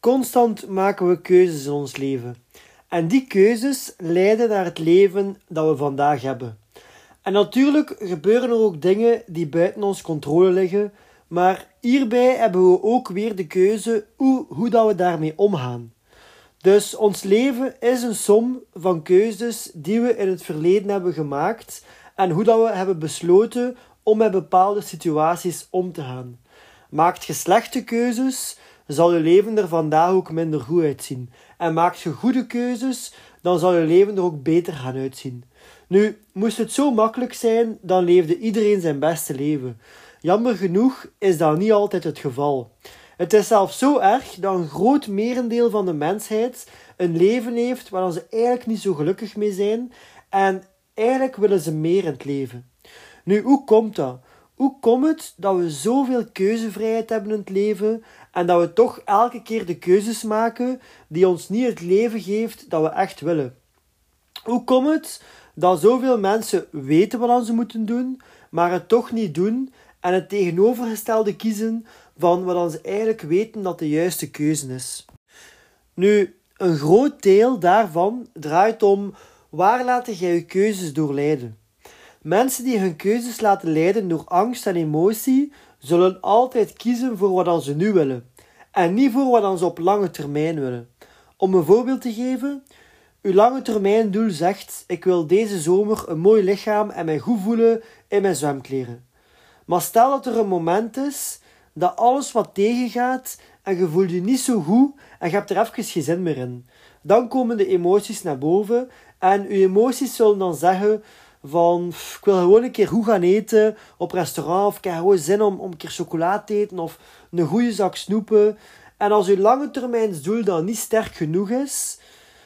Constant maken we keuzes in ons leven. En die keuzes leiden naar het leven dat we vandaag hebben. En natuurlijk gebeuren er ook dingen die buiten ons controle liggen, maar hierbij hebben we ook weer de keuze hoe dat we daarmee omgaan. Dus ons leven is een som van keuzes die we in het verleden hebben gemaakt en hoe dat we hebben besloten om met bepaalde situaties om te gaan. Maakt je slechte keuzes, zal je leven er vandaag ook minder goed uitzien. En maakt je goede keuzes, dan zal je leven er ook beter gaan uitzien. Nu, moest het zo makkelijk zijn, dan leefde iedereen zijn beste leven. Jammer genoeg is dat niet altijd het geval. Het is zelfs zo erg dat een groot merendeel van de mensheid een leven heeft waar ze eigenlijk niet zo gelukkig mee zijn en eigenlijk willen ze meer in het leven. Nu, hoe komt dat? Hoe komt het dat we zoveel keuzevrijheid hebben in het leven en dat we toch elke keer de keuzes maken die ons niet het leven geeft dat we echt willen? Hoe komt het dat zoveel mensen weten wat ze moeten doen, maar het toch niet doen en het tegenovergestelde kiezen van wat ze eigenlijk weten dat de juiste keuze is? Nu, een groot deel daarvan draait om waar laat jij je keuzes door leiden. Mensen die hun keuzes laten leiden door angst en emotie, zullen altijd kiezen voor wat ze nu willen en niet voor wat ze op lange termijn willen. Om een voorbeeld te geven, uw lange termijn doel zegt: ik wil deze zomer een mooi lichaam en mij goed voelen in mijn zwemkleren. Maar stel dat er een moment is dat alles wat tegengaat en je voelt je niet zo goed en je hebt er even geen zin meer in. Dan komen de emoties naar boven en uw emoties zullen dan zeggen van ik wil gewoon een keer goed gaan eten op restaurant of ik heb gewoon zin om een keer chocolade te eten of een goede zak snoepen. En als uw lange termijnsdoel dan niet sterk genoeg is,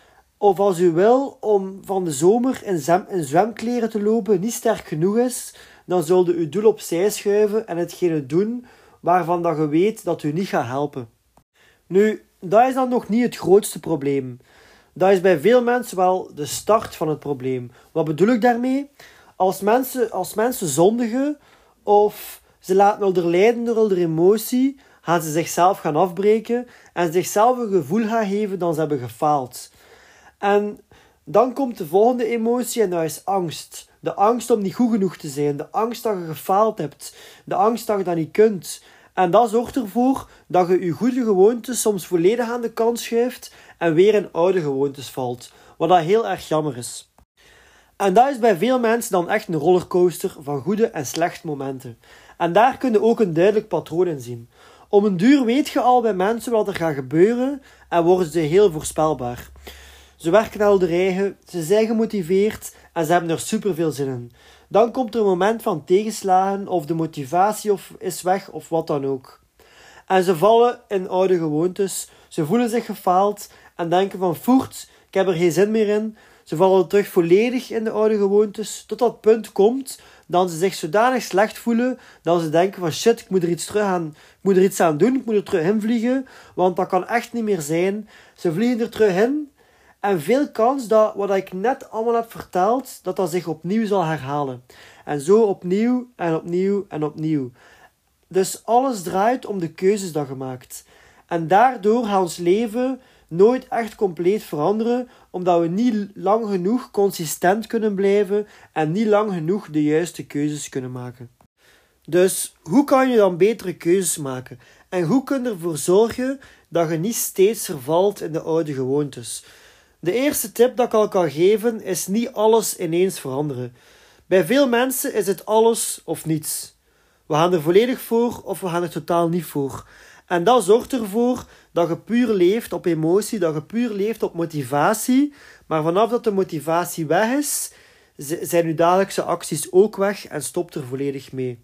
of als u wil om van de zomer in zwemkleren te lopen niet sterk genoeg is, dan zult u uw doel opzij schuiven en hetgene doen waarvan dat je weet dat u niet gaat helpen. Nu, dat is dan nog niet het grootste probleem. Dat is bij veel mensen wel de start van het probleem. Wat bedoel ik daarmee? Als mensen zondigen of ze laten elkaar leiden door elkaar emotie, gaan ze zichzelf gaan afbreken en zichzelf een gevoel gaan geven dat ze hebben gefaald. En dan komt de volgende emotie en dat is angst. De angst om niet goed genoeg te zijn. De angst dat je gefaald hebt. De angst dat je dat niet kunt. En dat zorgt ervoor dat je je goede gewoontes soms volledig aan de kant schuift en weer in oude gewoontes valt. Wat dat heel erg jammer is. En dat is bij veel mensen dan echt een rollercoaster van goede en slechte momenten. En daar kun je ook een duidelijk patroon in zien. Om een duur weet je al bij mensen wat er gaat gebeuren en worden ze heel voorspelbaar. Ze werken al de eigen, ze zijn gemotiveerd en ze hebben er superveel zin in. Dan komt er een moment van tegenslagen of de motivatie is weg of wat dan ook. En ze vallen in oude gewoontes, ze voelen zich gefaald en denken van voert, ik heb er geen zin meer in. Ze vallen terug volledig in de oude gewoontes tot dat punt komt dat ze zich zodanig slecht voelen dat ze denken van shit, ik moet er iets aan doen, ik moet er terug in vliegen, want dat kan echt niet meer zijn. Ze vliegen er terug in. En veel kans dat wat ik net allemaal heb verteld, dat zich opnieuw zal herhalen. En zo opnieuw en opnieuw en opnieuw. Dus alles draait om de keuzes dat je maakt. En daardoor gaat ons leven nooit echt compleet veranderen, omdat we niet lang genoeg consistent kunnen blijven en niet lang genoeg de juiste keuzes kunnen maken. Dus hoe kan je dan betere keuzes maken? En hoe kun je ervoor zorgen dat je niet steeds vervalt in de oude gewoontes? De eerste tip dat ik al kan geven is niet alles ineens veranderen. Bij veel mensen is het alles of niets. We gaan er volledig voor of we gaan er totaal niet voor. En dat zorgt ervoor dat je puur leeft op emotie, dat je puur leeft op motivatie. Maar vanaf dat de motivatie weg is, zijn je dagelijkse acties ook weg en stopt er volledig mee.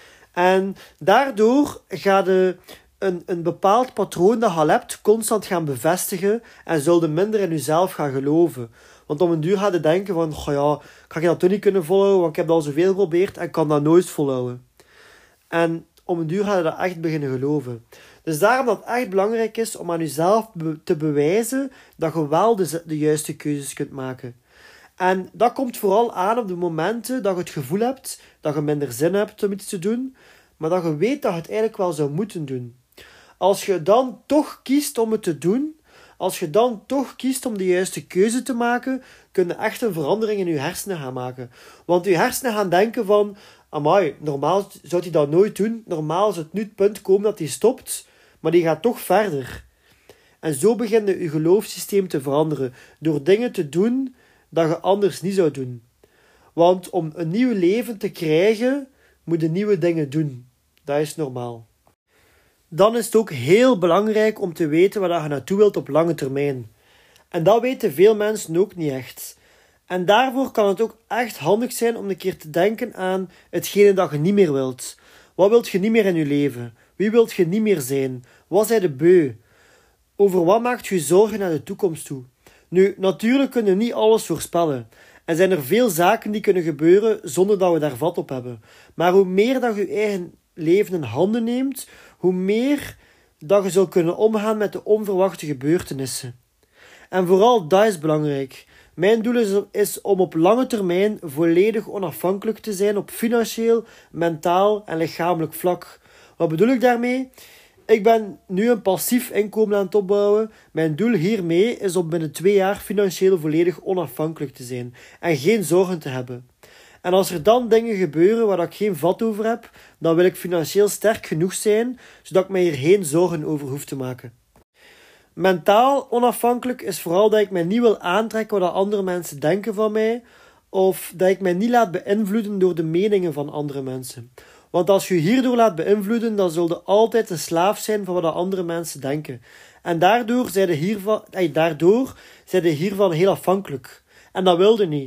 En daardoor ga je een bepaald patroon dat je al hebt constant gaan bevestigen en zul je minder in jezelf gaan geloven. Want om een duur ga je denken van, goh ja, ga ik dat toch niet kunnen volhouden, want ik heb dat al zoveel geprobeerd en kan dat nooit volhouden. En om een duur ga je dat echt beginnen geloven. Dus daarom dat het echt belangrijk is om aan jezelf te bewijzen dat je wel de juiste keuzes kunt maken. En dat komt vooral aan op de momenten dat je het gevoel hebt dat je minder zin hebt om iets te doen, maar dat je weet dat je het eigenlijk wel zou moeten doen. Als je dan toch kiest om het te doen, als je dan toch kiest om de juiste keuze te maken, kun je echt een verandering in je hersenen gaan maken. Want je hersenen gaan denken van, amai, normaal zou hij dat nooit doen. Normaal zou het nu het punt komen dat hij stopt, maar die gaat toch verder. En zo begint je geloofssysteem te veranderen, door dingen te doen dat je anders niet zou doen. Want om een nieuw leven te krijgen, moet je nieuwe dingen doen. Dat is normaal. Dan is het ook heel belangrijk om te weten waar je naartoe wilt op lange termijn. En dat weten veel mensen ook niet echt. En daarvoor kan het ook echt handig zijn om een keer te denken aan hetgene dat je niet meer wilt. Wat wilt je niet meer in je leven? Wie wilt je niet meer zijn? Wat zijn de beu? Over wat maakt je zorgen naar de toekomst toe? Nu, natuurlijk kunnen we niet alles voorspellen. En zijn er veel zaken die kunnen gebeuren zonder dat we daar vat op hebben. Maar hoe meer dat je eigen leven in handen neemt, hoe meer dat je zult kunnen omgaan met de onverwachte gebeurtenissen. En vooral dat is belangrijk. Mijn doel is om op lange termijn volledig onafhankelijk te zijn op financieel, mentaal en lichamelijk vlak. Wat bedoel ik daarmee? Ik ben nu een passief inkomen aan het opbouwen. Mijn doel hiermee is om binnen 2 jaar financieel volledig onafhankelijk te zijn en geen zorgen te hebben. En als er dan dingen gebeuren waar ik geen vat over heb, dan wil ik financieel sterk genoeg zijn, zodat ik mij hier geen zorgen over hoef te maken. Mentaal onafhankelijk is vooral dat ik mij niet wil aantrekken wat andere mensen denken van mij, of dat ik mij niet laat beïnvloeden door de meningen van andere mensen. Want als je hierdoor laat beïnvloeden, dan zul je altijd een slaaf zijn van wat andere mensen denken. En daardoor zijn je hiervan heel afhankelijk. En dat wilde niet.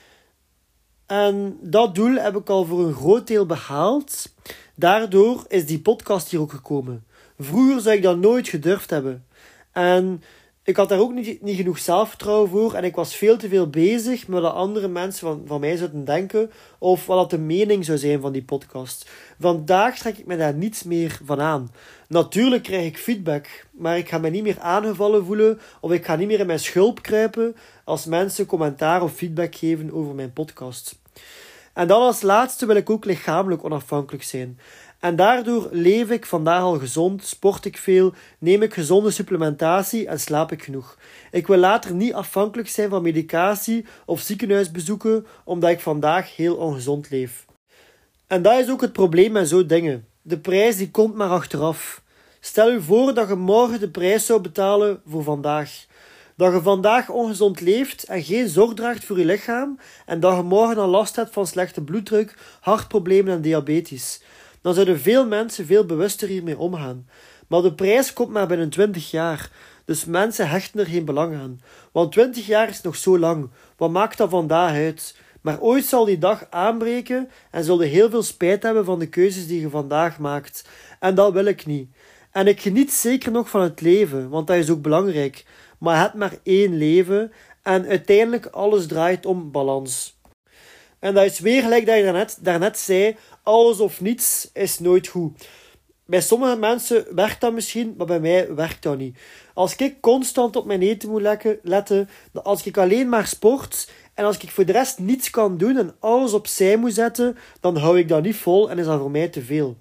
En dat doel heb ik al voor een groot deel behaald. Daardoor is die podcast hier ook gekomen. Vroeger zou ik dat nooit gedurfd hebben. En ik had daar ook niet genoeg zelfvertrouwen voor. En ik was veel te veel bezig met wat andere mensen van mij zouden denken. Of wat dat de mening zou zijn van die podcast. Vandaag trek ik me daar niets meer van aan. Natuurlijk krijg ik feedback. Maar ik ga me niet meer aangevallen voelen. Of ik ga niet meer in mijn schulp kruipen als mensen commentaar of feedback geven over mijn podcast. En dan als laatste wil ik ook lichamelijk onafhankelijk zijn. En daardoor leef ik vandaag al gezond, sport ik veel, neem ik gezonde supplementatie en slaap ik genoeg. Ik wil later niet afhankelijk zijn van medicatie of ziekenhuisbezoeken, omdat ik vandaag heel ongezond leef. En dat is ook het probleem met zo'n dingen. De prijs die komt maar achteraf. Stel je voor dat je morgen de prijs zou betalen voor vandaag. Dat je vandaag ongezond leeft en geen zorg draagt voor je lichaam en dat je morgen al last hebt van slechte bloeddruk, hartproblemen en diabetes. Dan zouden veel mensen veel bewuster hiermee omgaan. Maar de prijs komt maar binnen 20 jaar. Dus mensen hechten er geen belang aan. Want 20 jaar is nog zo lang. Wat maakt dat vandaag uit? Maar ooit zal die dag aanbreken en zul je heel veel spijt hebben van de keuzes die je vandaag maakt. En dat wil ik niet. En ik geniet zeker nog van het leven, want dat is ook belangrijk. Maar je hebt maar 1 leven en uiteindelijk alles draait om balans. En dat is weer gelijk dat je daarnet zei, alles of niets is nooit goed. Bij sommige mensen werkt dat misschien, maar bij mij werkt dat niet. Als ik constant op mijn eten moet letten, als ik alleen maar sport en als ik voor de rest niets kan doen en alles opzij moet zetten, dan hou ik dat niet vol en is dat voor mij te veel.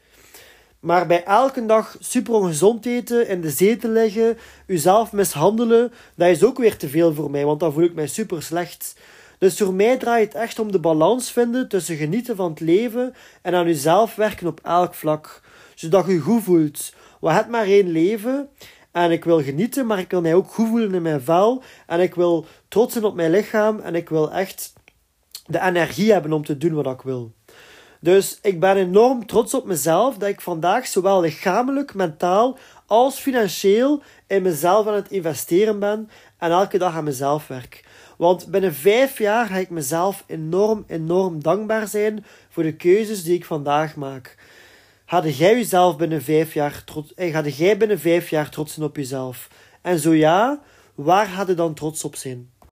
Maar bij elke dag super ongezond eten, in de zetel liggen, uzelf mishandelen, dat is ook weer te veel voor mij, want dan voel ik mij super slecht. Dus voor mij draait het echt om de balans vinden tussen genieten van het leven en aan jezelf werken op elk vlak. Zodat je je goed voelt. We hebben maar 1 leven en ik wil genieten, maar ik wil mij ook goed voelen in mijn vel. En ik wil trots zijn op mijn lichaam en ik wil echt de energie hebben om te doen wat ik wil. Dus ik ben enorm trots op mezelf dat ik vandaag zowel lichamelijk, mentaal als financieel in mezelf aan het investeren ben en elke dag aan mezelf werk. Want binnen 5 jaar ga ik mezelf enorm dankbaar zijn voor de keuzes die ik vandaag maak. Ga jij binnen 5 jaar trots zijn op jezelf? En zo ja, waar ga je dan trots op zijn?